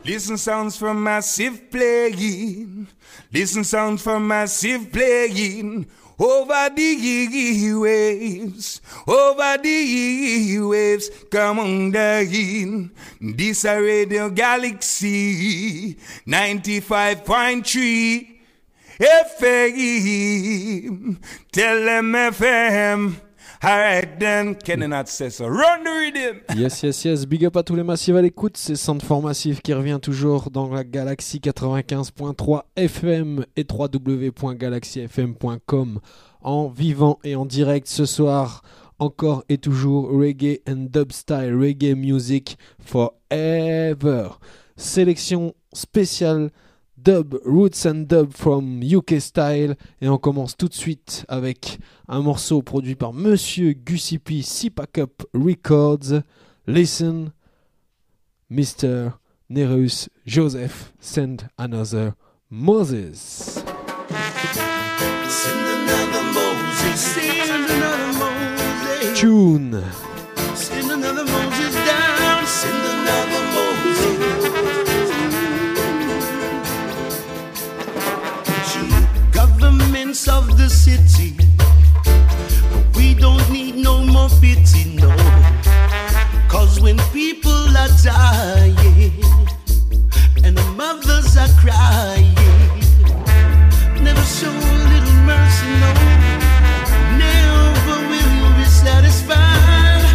Listen sounds from massive playing. Listen sounds from massive playing. Over the waves, over the waves, come on down. This a Radio Galaxy 95.3 FM. Tell them FM. Alright then, Kenny says so. Run the rhythm. Yes. Big up à tous les massifs à l'écoute. C'est Soundform Massif qui revient toujours dans la Galaxy 95.3 FM et www.galaxyfm.com en vivant et en direct ce soir. Encore et toujours reggae and dubstyle, reggae music forever. Sélection spéciale dub, roots and dub from UK style. Et on commence tout de suite avec un morceau produit par Monsieur Gussie P, Sipac Up Records. Listen, Mr. Nereus Joseph, send another Moses. Send another Moses, send another Moses. Tune. Send another Moses down, send another Moses. Governments of the city, we don't need no more pity, no. Cause when people are dying and the mothers are crying, never show a little mercy, no. Never will you be satisfied,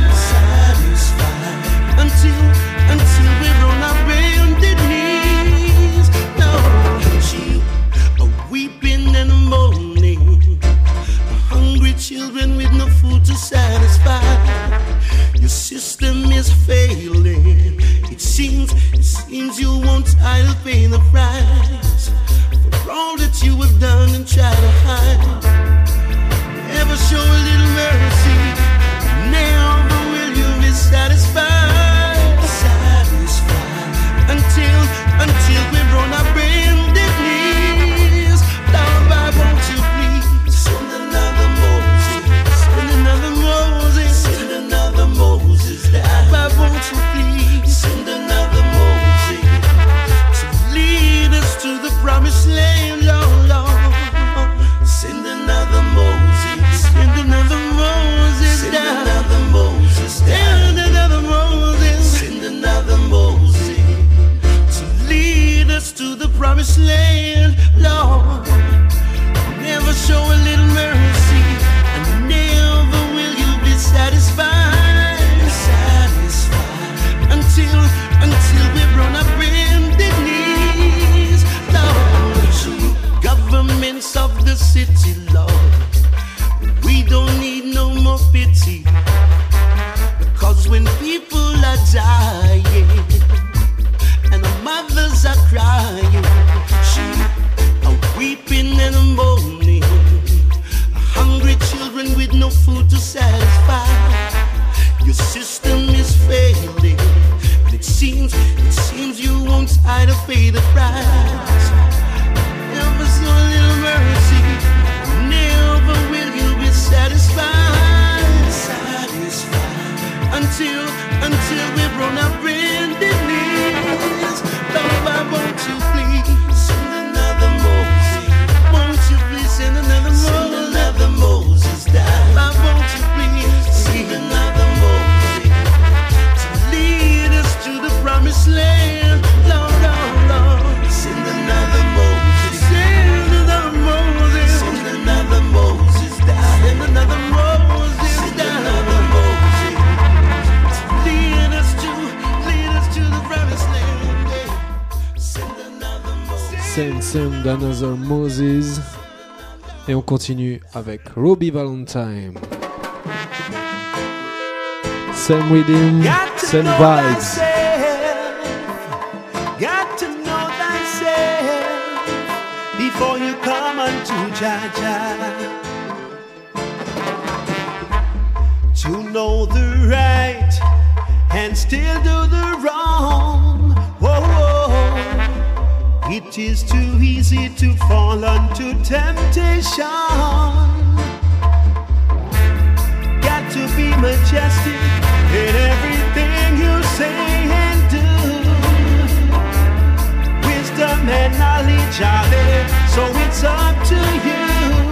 until we're on our bended knees. No, you are weeping and moaning, hungry children with no food to satisfy. Your system is failing. It seems you won't. I'll pay the price for all that you have done and try to hide. Never show a little mercy. Never will you be satisfied. Until we're on our bended knees. Lord, why won't you please send another Moses? Send another Moses. Send another Moses. Why won't you please send another Moses to lead us to the promised land, Lord. Send another Moses. Send another Moses. Send another Moses. Send another Moses. Send another Moses to lead us to the promised land, Lord. Never show a little mercy, and never will you be satisfied. Until we're on our bended knees, Lord. Governments of the city, Lord, we don't need no more pity. Because when people are dying and the mothers are crying, are weeping and moaning, hungry children with no food to satisfy. Your system is failing, and it seems you won't either pay the price. Never so little mercy, never will you be satisfied. Until we're on our bended knees. Lord, why won't you please send another Moses? Won't you please send another Moses? Send another Moses down. Why won't you please send another Moses to lead us to the promised land, Lord, Lord, Lord. Send another Moses. Send another Moses. Send another Moses down. Send another Moses down. Send another Moses. Lead us to the promised land. Send another Moses. Send another Moses. Et on continue avec Robbie Valentine. Same rhythm, same vibes. Got to know thyself before you come unto Jah. To know the right and still do the wrong. Whoa, whoa. It is too easy to fall unto temptation. Got to be majestic in everything you say and do. so it's up to you.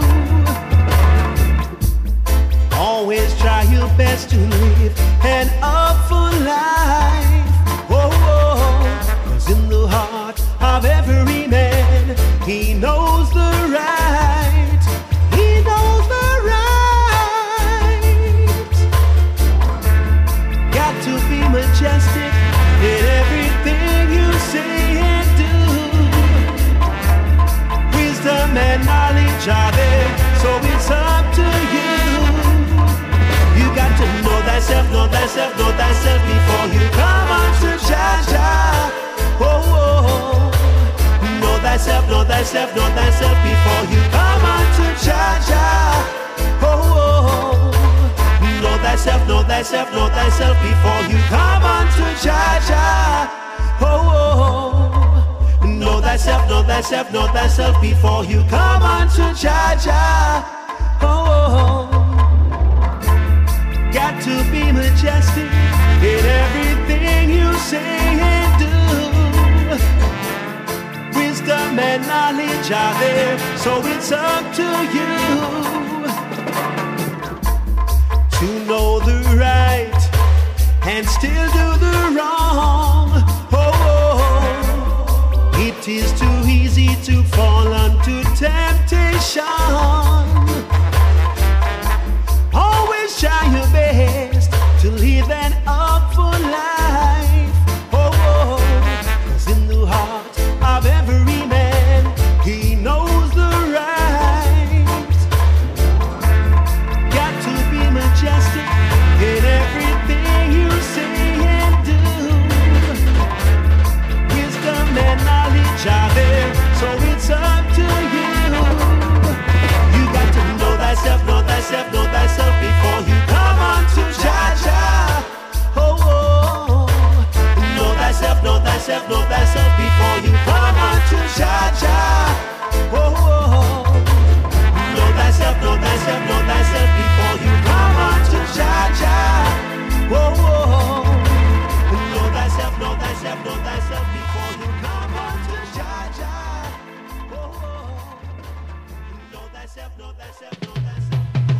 Always try your best to live an awful life. Oh, oh, 'cause in the heart of every man, he knows the right. He knows the right. Got to be majestic in everything you say and do. Wisdom and knowledge are there, so it's up to you. You got to know thyself, know thyself, know thyself before you come unto Jah. Oh, oh, know thyself, know thyself, know thyself before you come unto Jah. Oh, oh, know thyself, know thyself, know thyself before you come unto Jah. Oh, oh, know thyself, know thyself, know thyself before you come unto Jah. Oh, oh, got to be majestic in everything you say and do. Wisdom and knowledge are there, so it's up to you to know the right and still do the wrong. Oh, oh, it is too easy to fall unto temptation. Always try your best to live an awful life. Oh, oh, 'cause in the heart of every man, he knows the right. Got to be majestic in everything you say and do. Wisdom and knowledge are there, so it's up to you. You got to know thyself, know thyself, know thyself before you come unto Jah. Oh, oh, know thyself, know thyself, know thyself before you come unto Jah. Oh, oh, know thyself, know thyself, know thyself before you come unto Jah. Oh, oh, know thyself, know thyself, know thyself before you come unto Jah. Oh, oh, know thyself, know thyself, know thyself.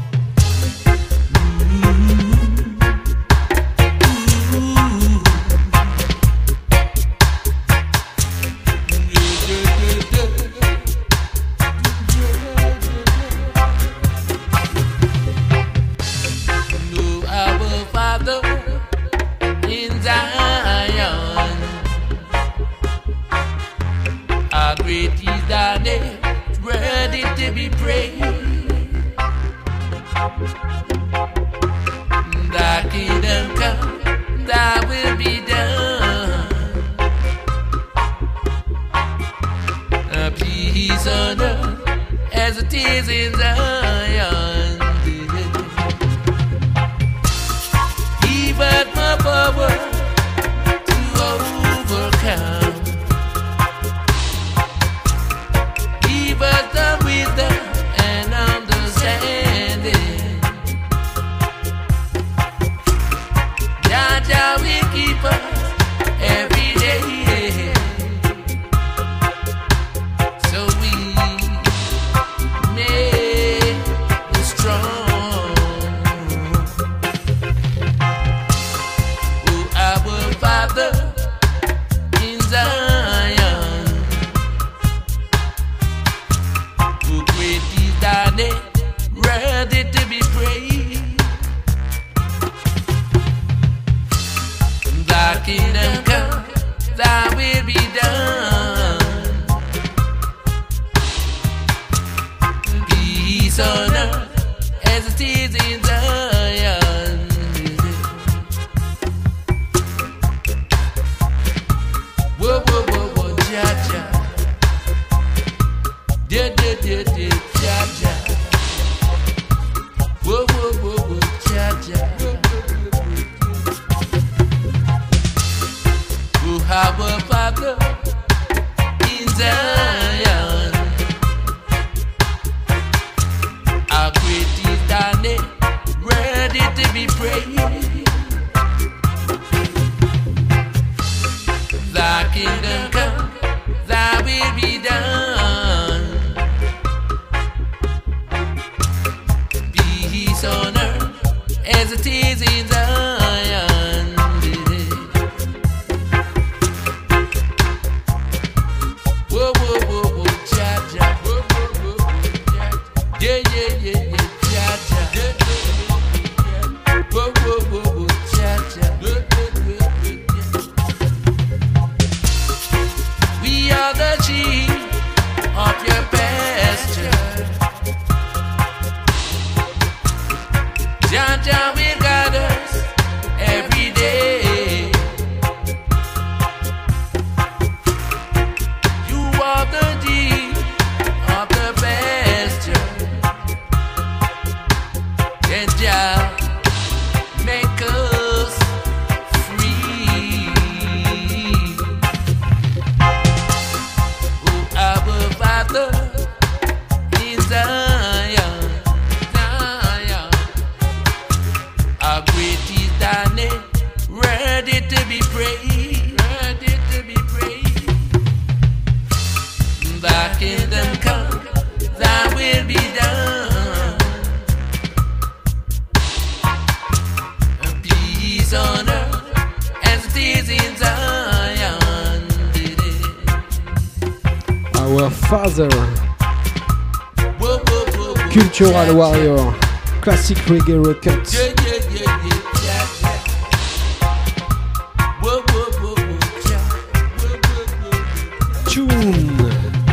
Ready to be praised. Thy kingdom come, thy will be done. Peace on earth as it is in Zion. Give us more power to overcome. Give us the wisdom and understanding. Jah will keep us every day, so we may be strong. Oh, our Father in Zion, who great is thy name, ready to be praised. Thy kingdom come, thy will be done. Peace on earth as it is in Zion. Whoa, whoa, whoa, whoa, Jah, Jah. Jah, Jah. Whoa, whoa, whoa, whoa, Jah, Jah. Oh, our Father in Zion, how great is thy name, ready to be praised. Thy kingdom come, thy will be done. Our Father, Whoa, whoa, whoa, whoa. Cultural Warrior, Classic Reggae Records. Yeah, yeah, yeah, yeah, yeah, yeah. Whoa, whoa, whoa, whoa, yeah. Whoa, whoa, whoa. Tune.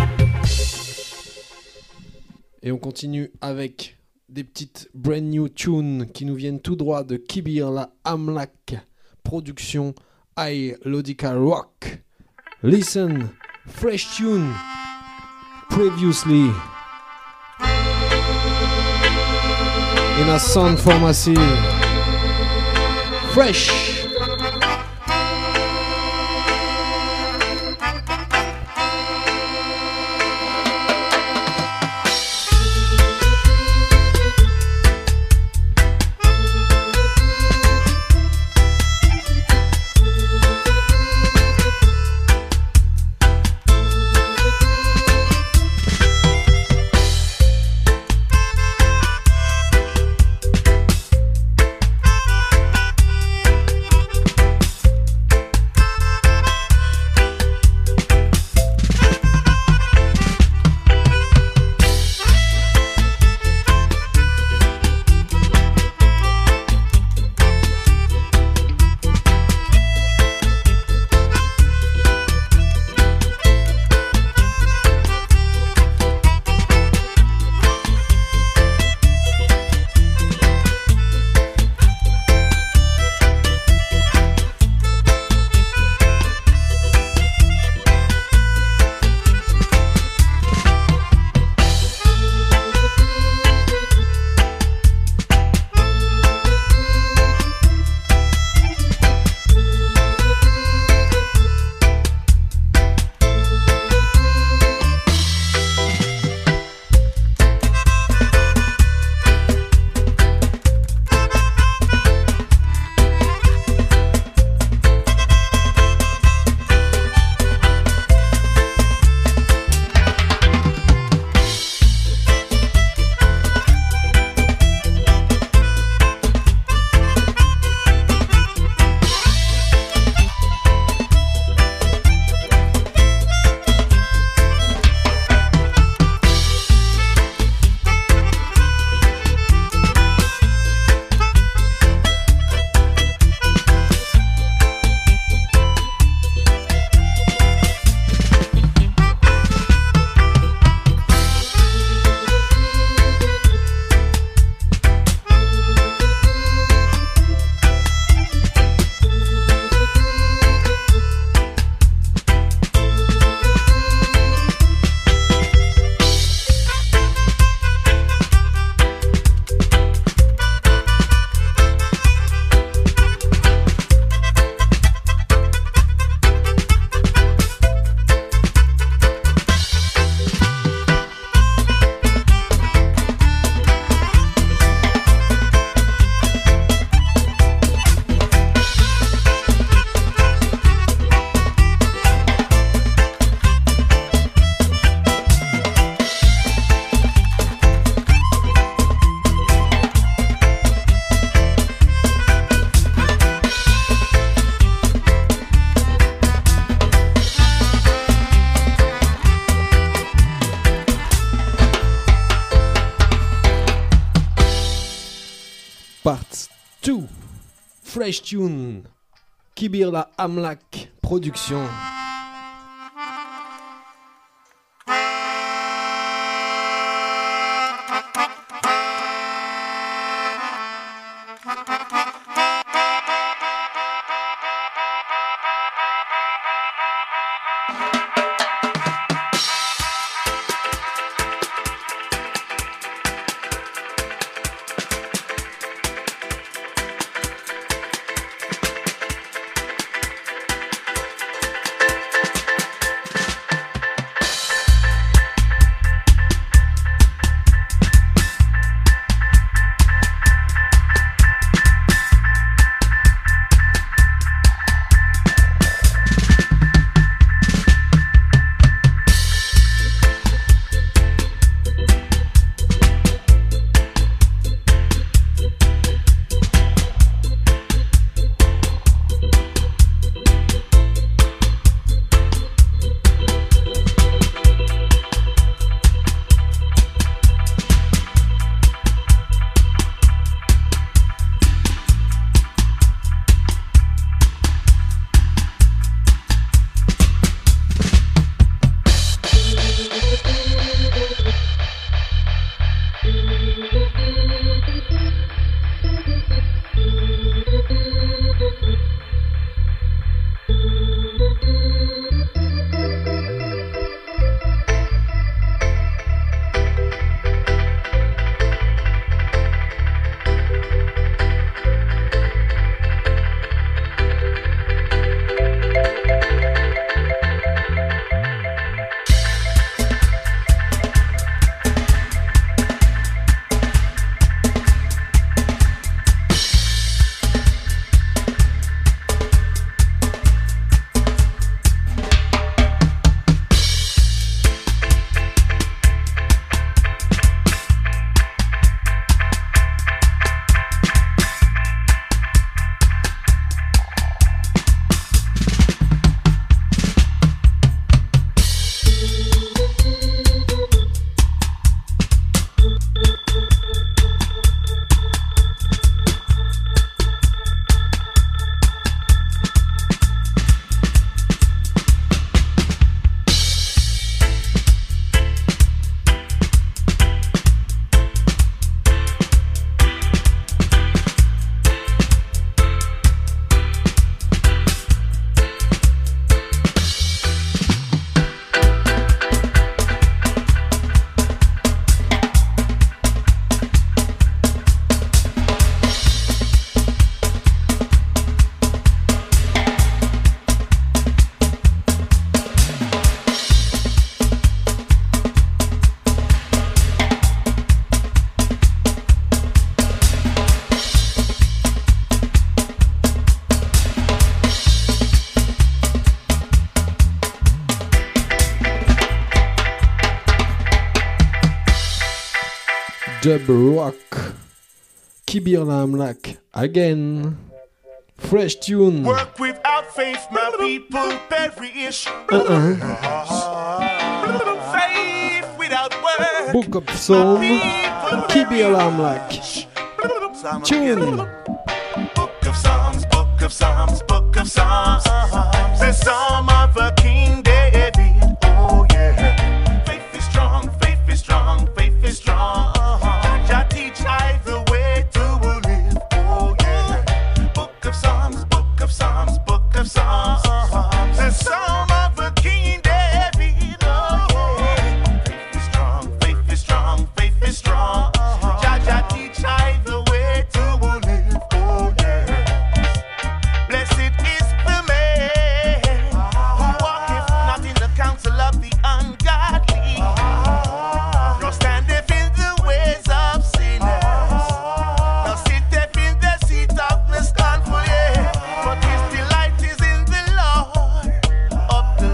Et on continue avec des petites brand new tunes qui nous viennent tout droit de Kibir la Amlak, production I Lodica Rock. Listen, fresh tune, previously in a sound for massive, fresh. Part 2, fresh tune, Kibir la Amlak, production. Dub Rock. Kibir Lamlak again. Fresh tune. Work without faith, my people perish. Faith without work. Book of Psalm. Kibir Lamlak. Tune. Book of Psalms, Book of Psalms, Book of Psalms. The Psalm of a King David. Oh yeah. Faith is strong, faith is strong, faith is strong. Jah teach I the way to live. Oh yeah. Book of Psalms, Book of Psalms, Book of Psalms. The Psalm of a King David. Oh yeah. Faith is strong, faith is strong, faith is strong. Jah teach I the way to live. Oh yeah. Blessed is the man who walketh not in the counsel of the ungodly, nor standeth in the ways of sinners, nor sitteth in the seat of the scornful, yeah. But his delight is in the Lord of the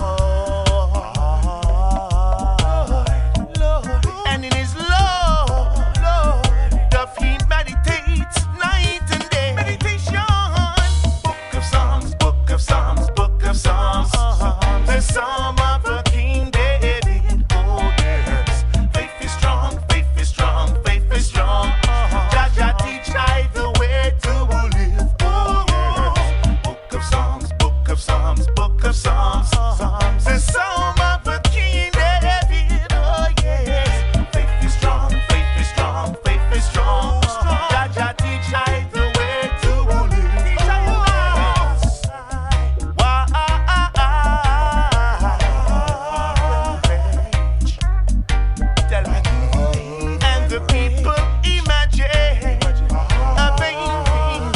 Lord, and in his law, doth he meditate night and day. Meditation. Book of Psalms, Book of Psalms, Book of Psalms. The Psalm of a King David. Oh yes. Faith is strong, faith is strong, faith is strong. Jah teach I the way to live. Oh yes. Book of Psalms, Book of Psalms, Book of Psalms. The Psalm of a King David. Oh yes. Faith is strong, faith is strong, faith is strong. Jah teach I the way to live. Teach I tell me. And the people imagine a vain thing.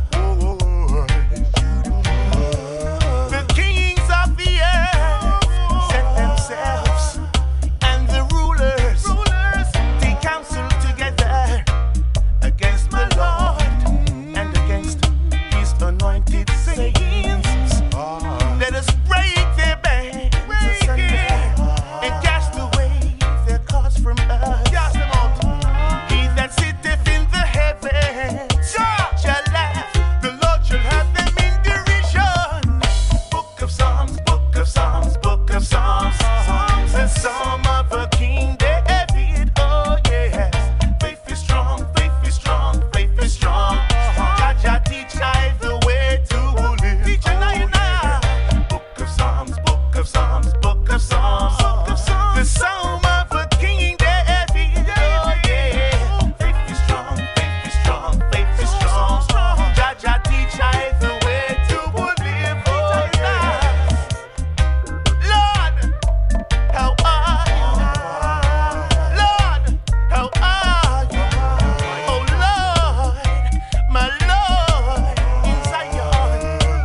The kings of the earth set themselves, and the rulers take counsel together against the Lord and against his anointed saints. Let us break their bands asunder and cast away their cords from us. Cast them out. He that sitteth in the heavens shall laugh. The Lord shall have them in derision. Book of Psalms, Book of Psalms, Book of Psalms. The Psalm of a King David. Oh yes. Faith is strong, faith is strong, faith is strong. Jah teach I the way to live. Teach I now. Book of Psalms, Book of Psalms, Book of Psalms. The Psalm of a King David. Oh yeah. Faith is strong, faith is strong, faith is strong. Jah teach I the way to live. Oh yeah. Lord, how are you? Lord, how are you? Oh Lord, my Lord, in Zion.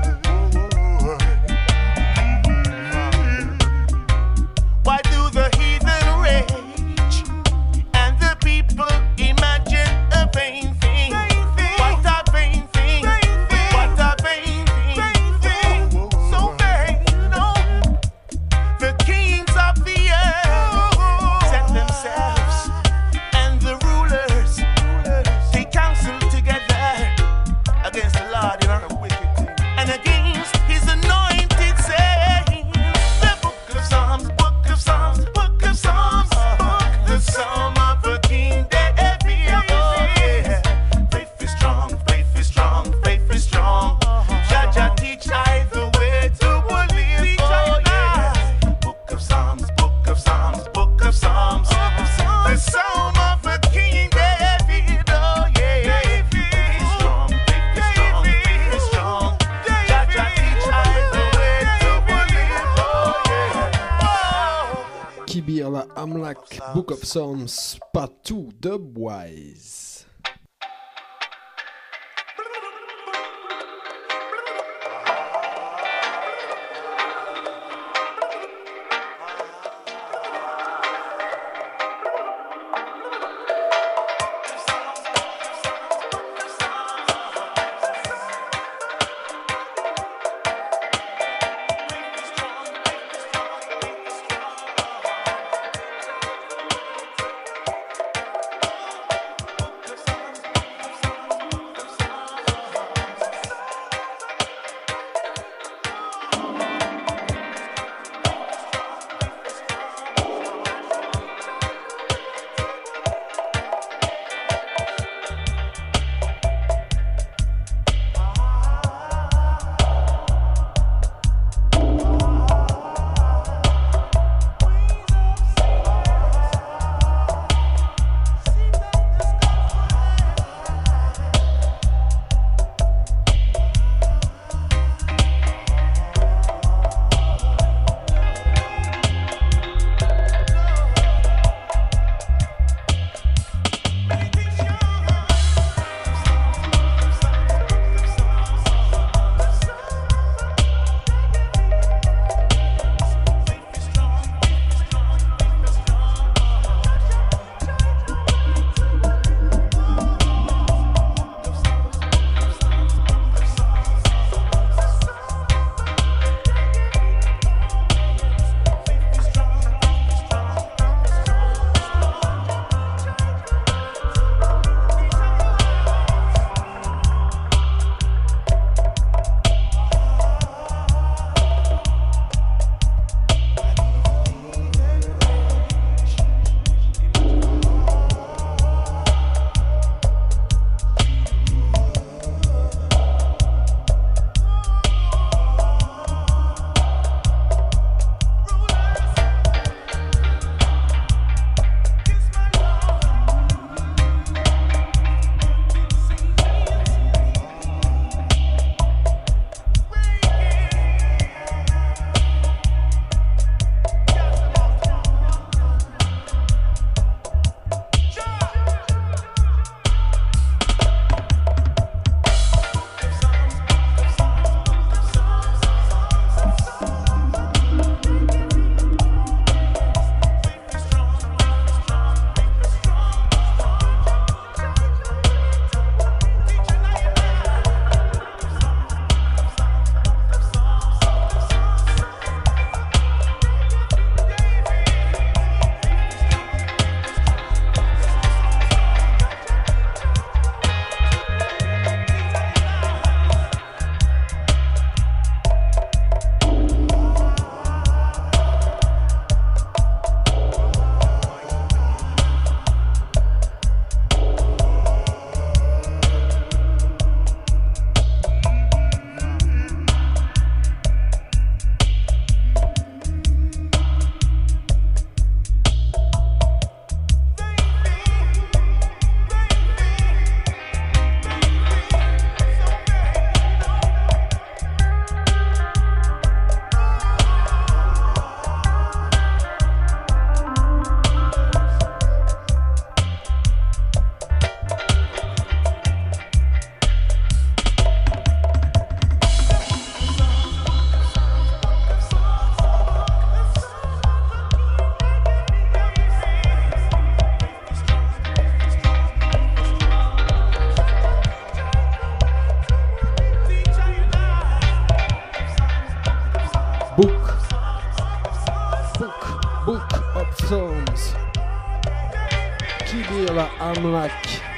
Why do the heathen rage and the people imagine a vain thing? What a vain thing! What a vain thing! So vain, no. The kings of the earth set themselves, and the rulers take counsel together against the Lord, you know, the wicked thing, and against his anointed saints. The Book of Psalms, Book of Psalms, Book of Psalms. The Psalm of a King David. Oh yeah. Faith is strong, faith is strong, faith is strong. Jah teach I the way to live. Oh yeah. Book of Psalms, Book of Psalms, Book of Psalms. The Psalm of a King David. Oh yeah. Faith is strong, faith is strong, faith is strong. Jah teach I the way to live. Oh yeah. Oh. Kibir Lamlak. Book of Psalms. Part 2. Dubwise. Book of Thorns, Kibir Amlak,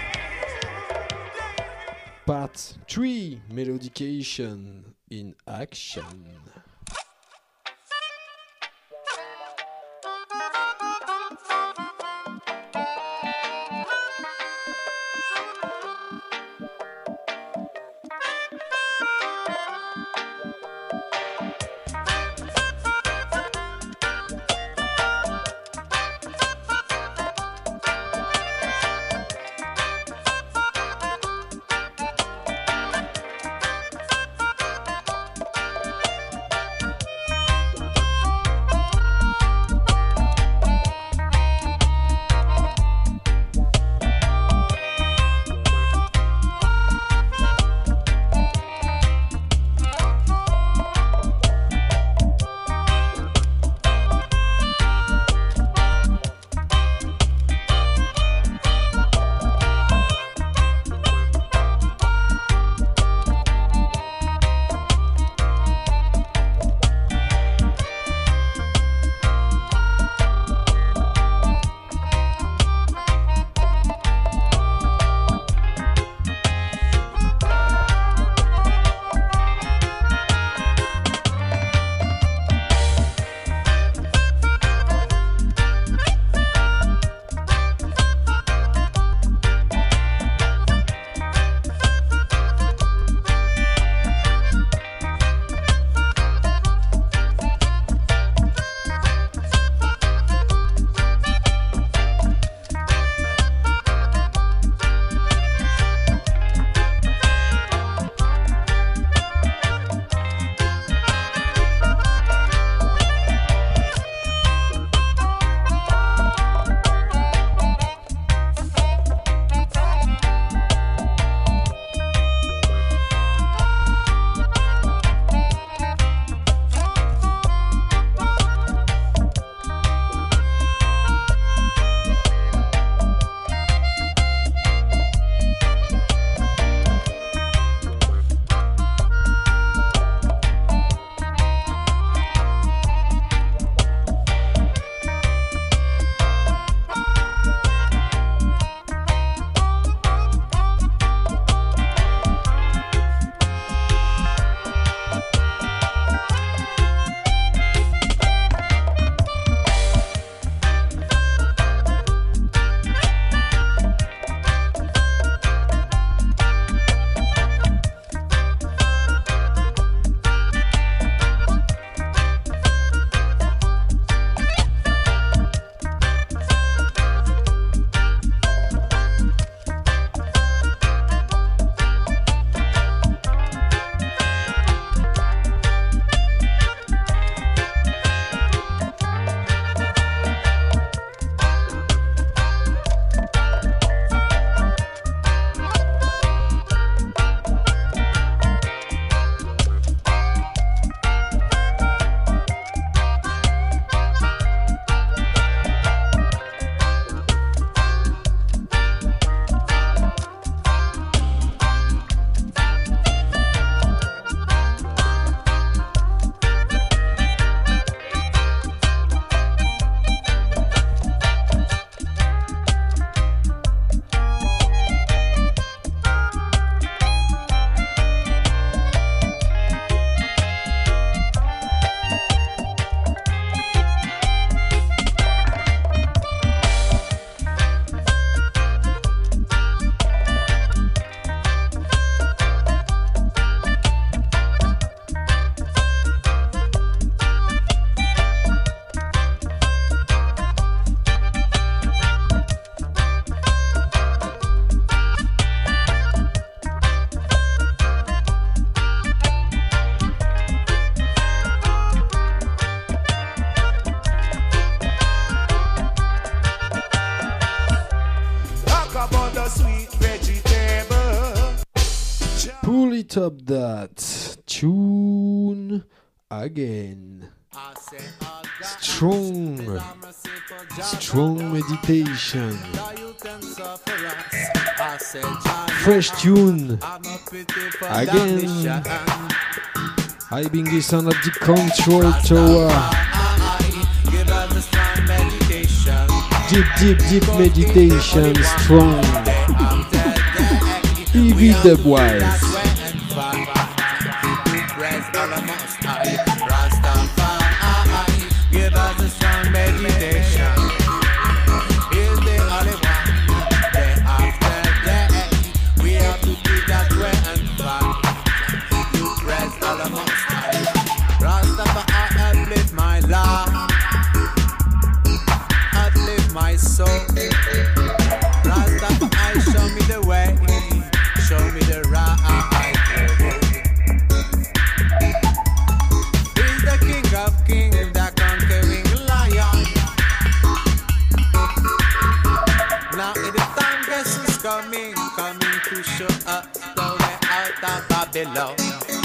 Part 3, Melodication in Action. Pull it up that tune again. Strong meditation. Fresh tune again. I bring this on at the control tower. deep meditation strong. Evie Dubwise. Give us a strong meditation. Is the only one. Day after day, we have to keep that way and fight. You press all the most high. Rastafari uplift my life, uplift my soul. Rastafari show me the way, show me the right. He's the King of Kings, the conquering lion. Now it is time, guess who's coming to show us the way out of Babylon.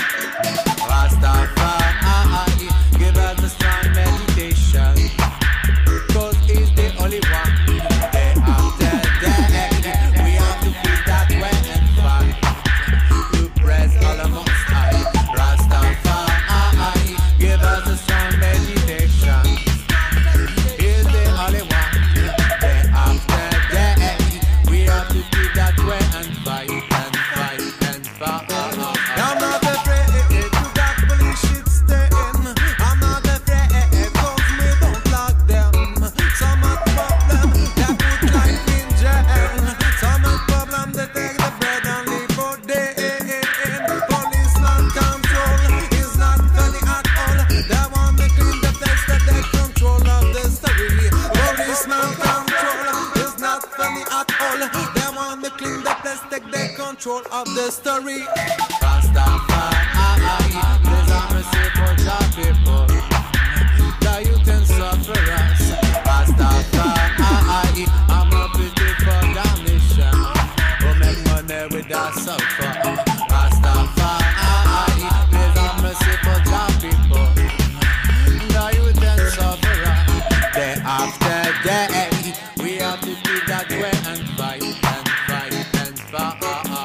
Rastafari, give us a strong meditation, 'cause he's the only one. Day after day, we have to keep that way and fight. You press all the most high. Rastafari, give us a strong meditation. He's the only one. Day after day, we have to keep that way and fight and fight and fight. I'm not afraid to that police shit stay in. I'm not afraid 'cause we don't lock them. Some of problem that put life in jail. Some of problem that take the bread and live for day. Policeman control is not funny at all. They want to clean the place that they control of the story. Policeman control is not funny at all. They want to clean the place that they control of the story. Rastafari, there's a mercy for your people. That you can suffer us. Rastafari, I'm a pity for the mission. Who make money with that suffer. Rastafari, there's a mercy for your people. That you can suffer us. Day after day, we have to keep that way and fight and fight and fight.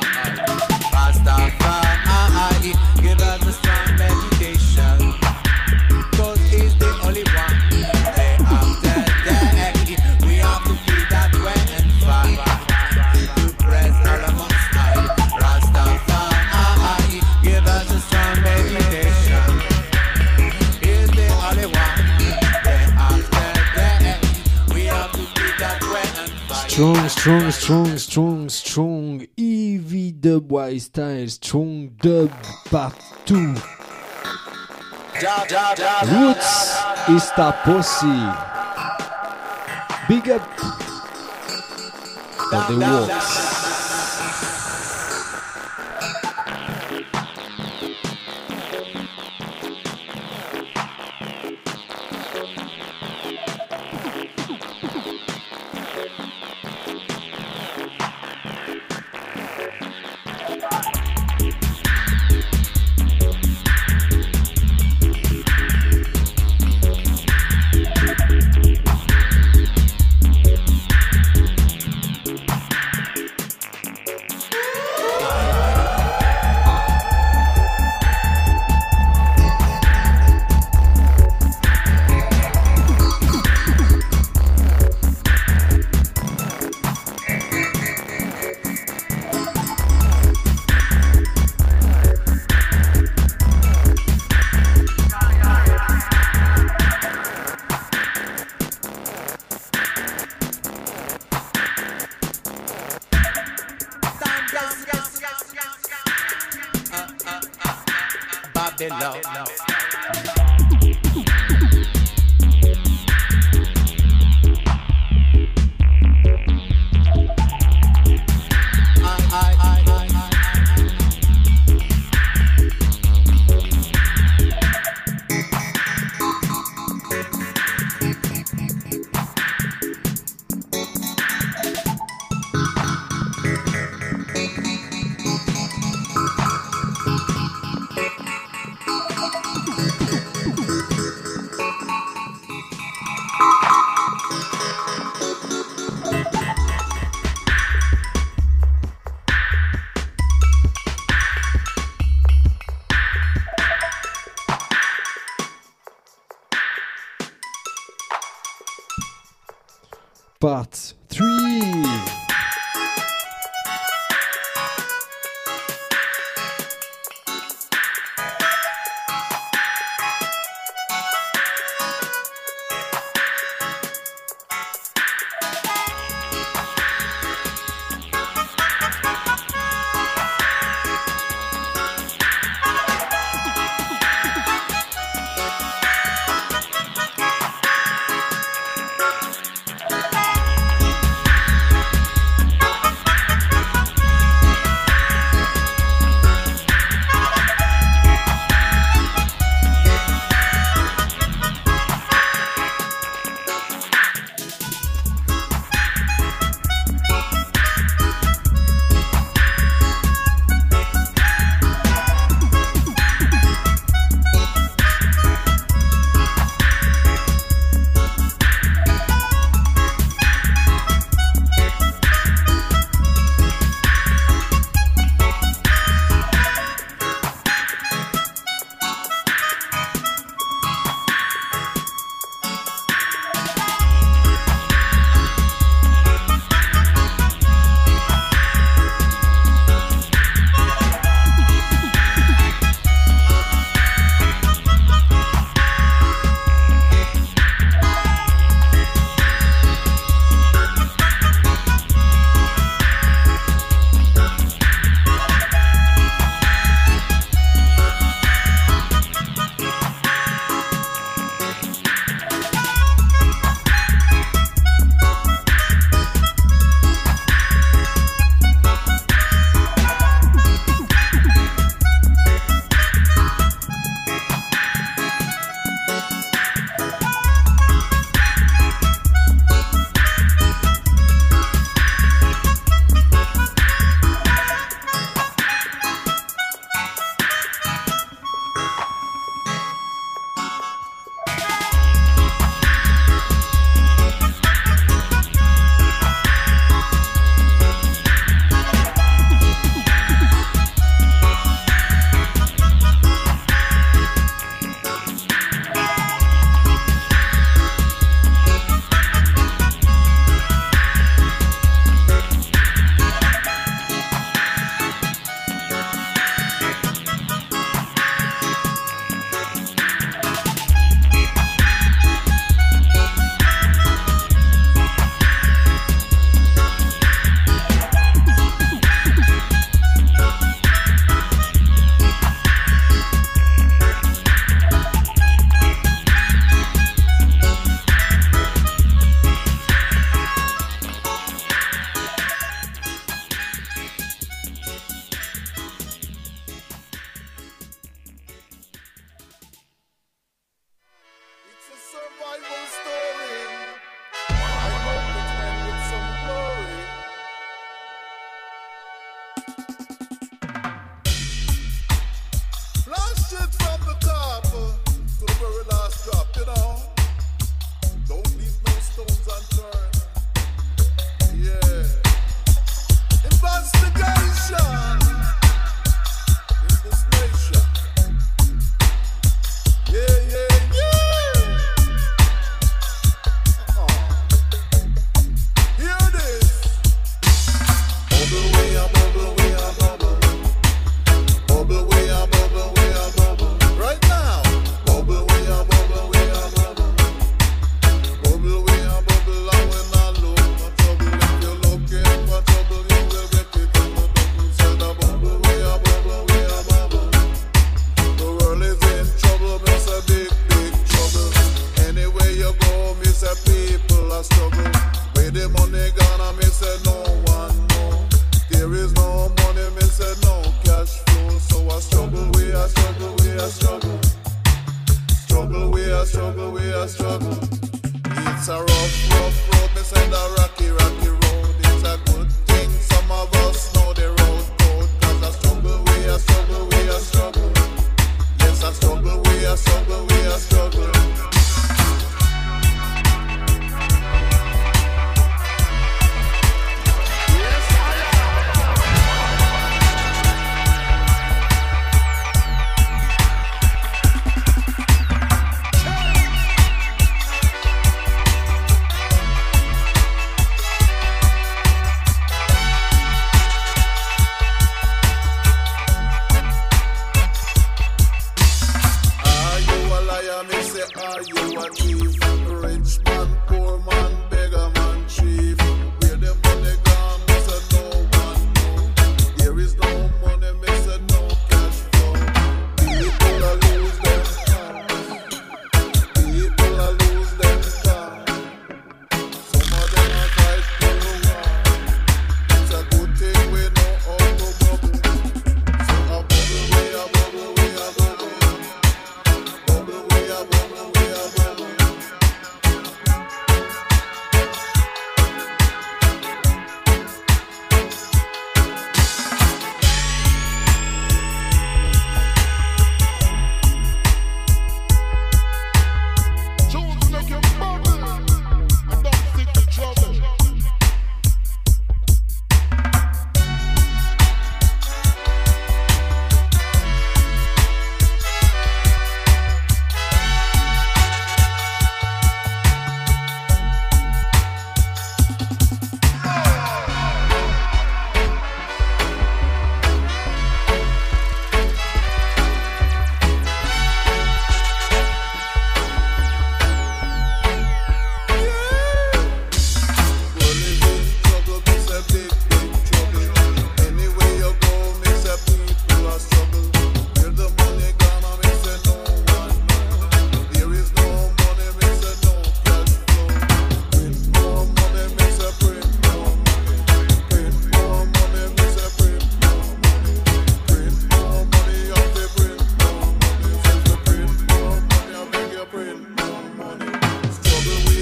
Rastafari, give us a strong meditation, 'cause he's the only one. Day after day, we have to keep that way and fight. You press all the most high. Rastafari, give us a strong meditation. He's the only one. Day after day, we have to keep that way and fight. Strong. Evie Dubwise style, strong dub part 2. Roots is the posse. Big up for the works. Part 3.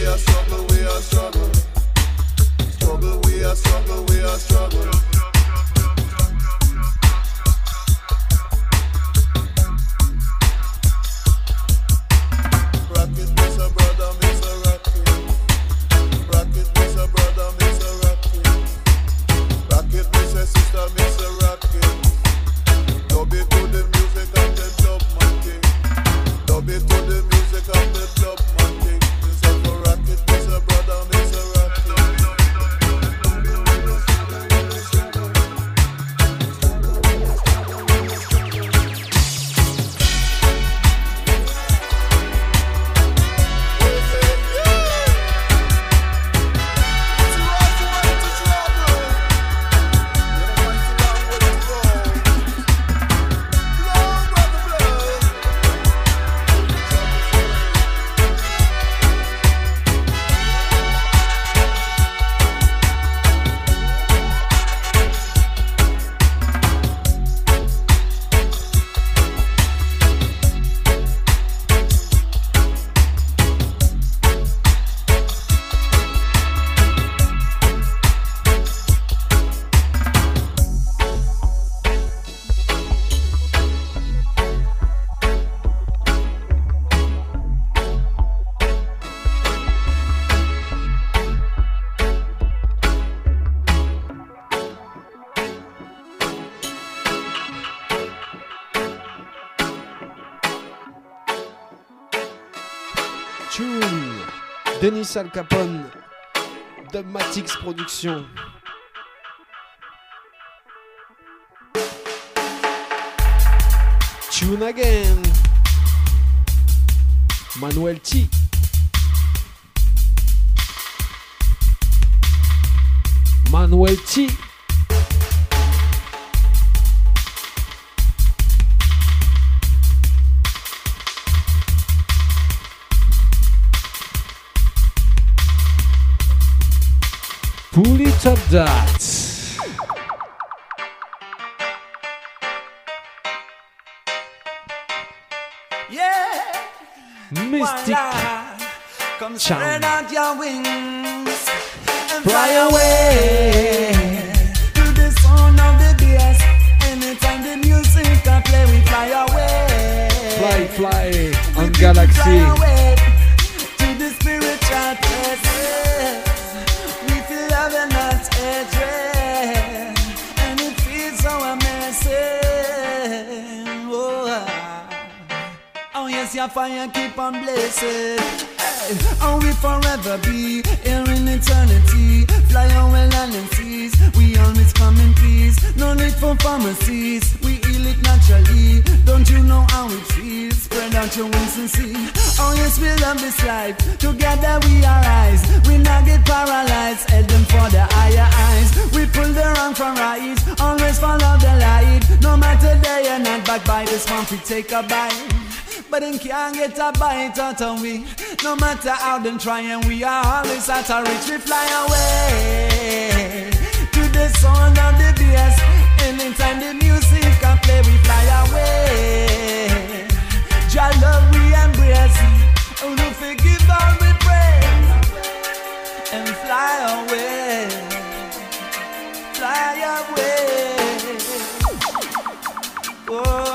are struggle, we are struggle. Struggle, we are struggle, we are struggle. Rocket, miss a brother, miss a rocket. Rocket, miss a brother, miss a rocket. Rocket, miss a sister, miss a rocket. Dub it to the music and the dub man king. Dub it to the music and the dub man king. Miss a rocket, miss a brother, miss a rocket. Tune, Denis Al Capone, Dubmatix Production. Tune again, Manuel T. Manuel T. Pull it up that. Yeah. Mystic Come Charm. spread out your wings and Fly fly away to the sound of the bass. Anytime the music I play, we fly away. Fly, fly We on fly Galaxy. away to the spiritual places. We feel love and not hatred, and it feels so amazing. Oh yes, your fire keep on blazing. Hey, oh, we forever be here in eternity. Fly away land and seas. We always come in peace. No need for pharmacies. We heal it naturally. Don't you know how it feels? Spread out your wings and see. Oh yes, we love this life. Together we arise. We not get paralyzed. Head them for the higher eyes. We pull the wrong from right. Always follow the light. No matter day or night. Back by this one, we take a bite. But them can't get a bite out of we. No matter how them try, and we are always at our reach. We fly away to the sound of the bass. Anytime the music I play, we fly away. Jah love we embrace. Oh, no forgive all we pray and fly away, fly away. Oh.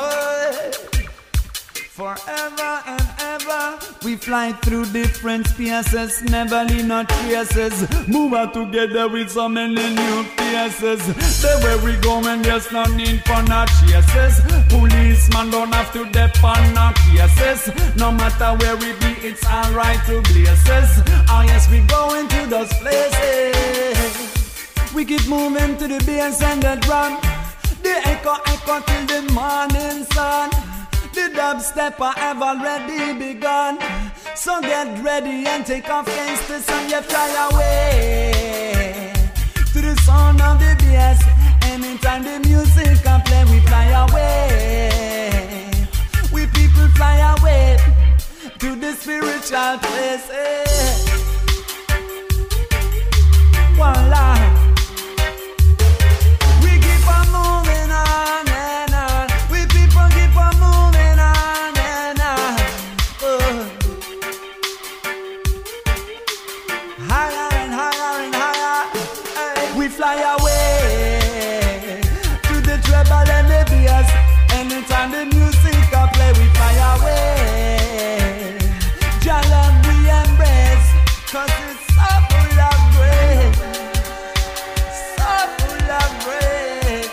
Forever and ever, we fly through different spaces, never leave no traces. Move out together with so many new faces. The way we go and there's no need for no chases. Policeman don't have to depend no cases. No matter where we be, it's alright to places. Oh yes, we go into those places. We keep moving to the bass and the drum. The echo till the morning sun. The dubstep have already begun. So get ready and take off against the sun. You fly away to the sound of the bass. Anytime the music I play, we fly away. We people fly away to the spiritual places. Voila. We keep on moving on and on. We people keep on moving on and on. Oh. fly away to the treble and the bass. Anytime the music I play, we fly away. Jah love we embrace, 'cause it's so full of grace, so full of grace.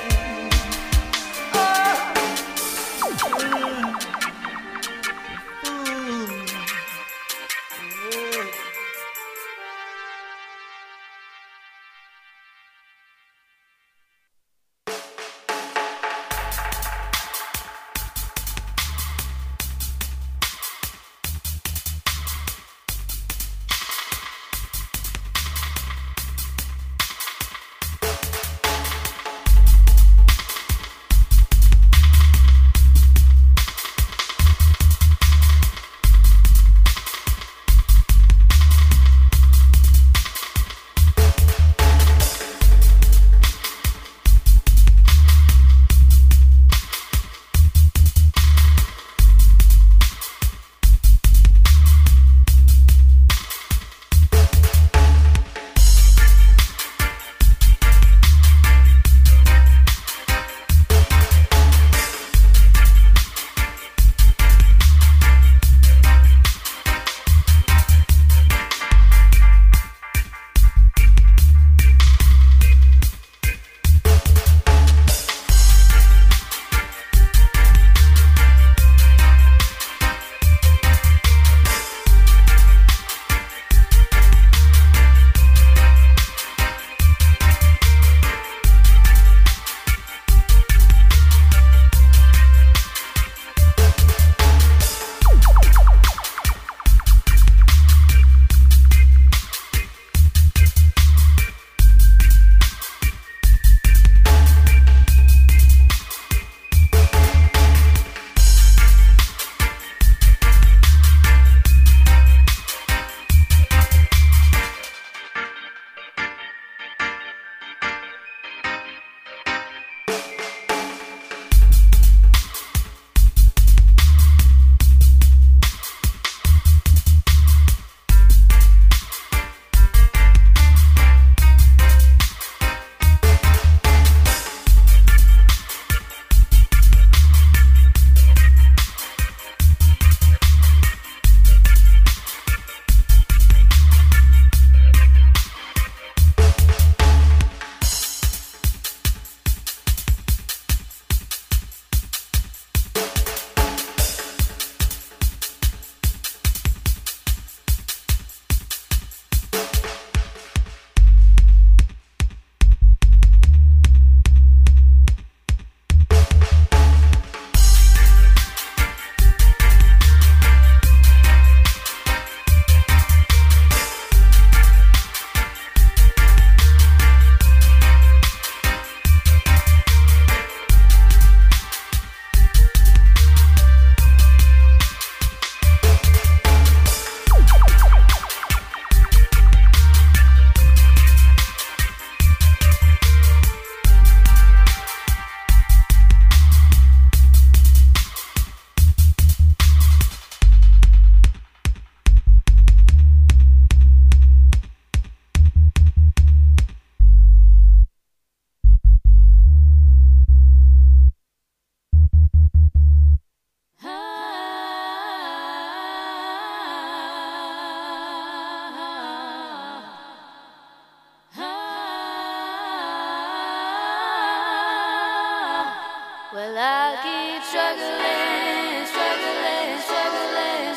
Well, I keep struggling, struggling, struggling,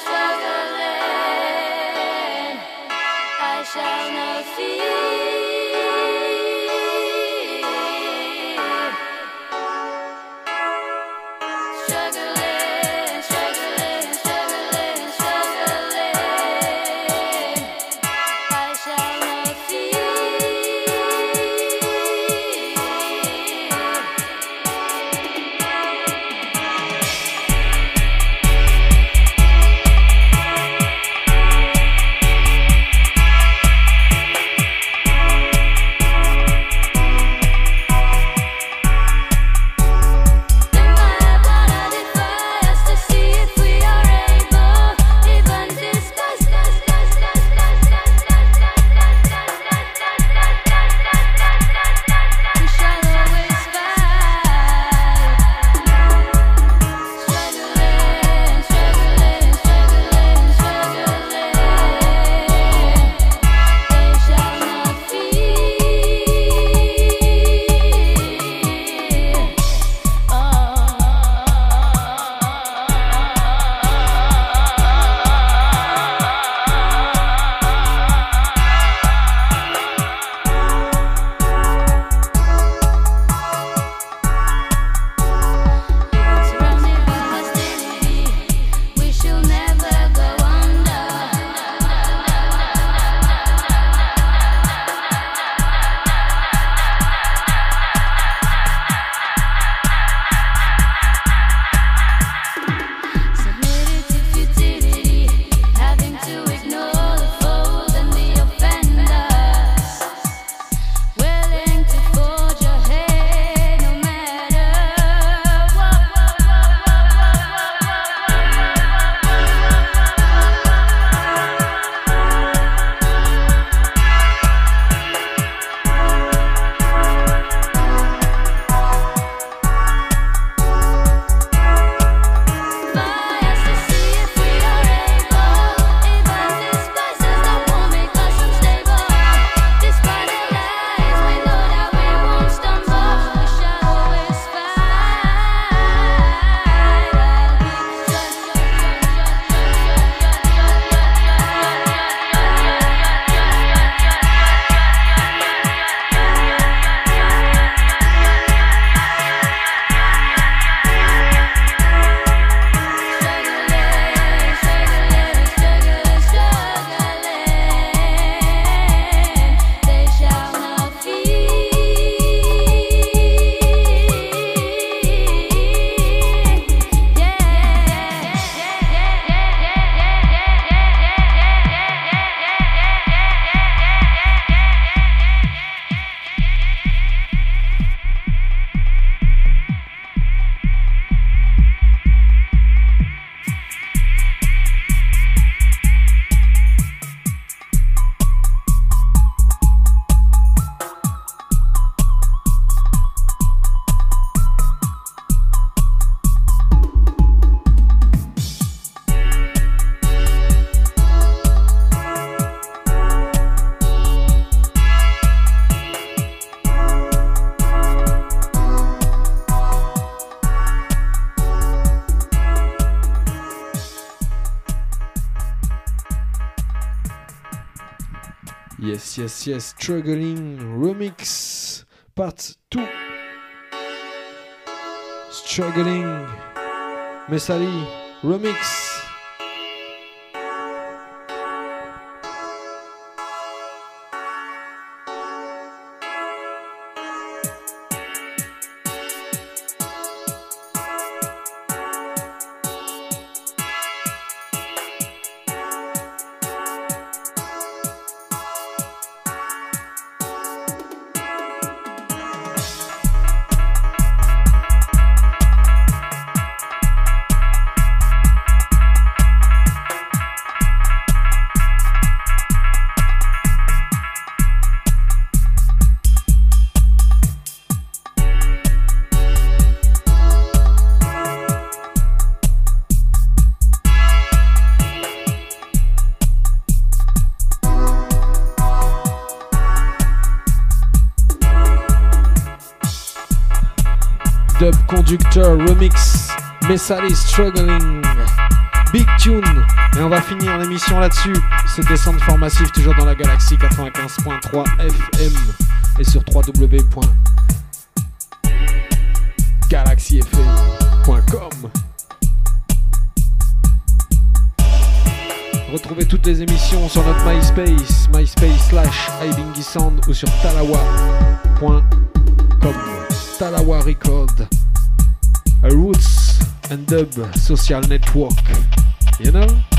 struggling. I shall not fear. Struggling, struggling, struggling, struggling. I shall not fear. Yes, yes, yes. Struggling Remix Part 2. Struggling Messali Remix. Dub Conductor Remix, Messali Struggling, Big Tune. Et on va finir l'émission là-dessus. Ce descente fort massif toujours dans la galaxie 95.3 FM et sur www.galaxyfm.com. Retrouvez toutes les émissions sur notre MySpace, MySpace/ibingisound ou sur talawa.com. Talawa Record, a Roots and Dub social network, you know?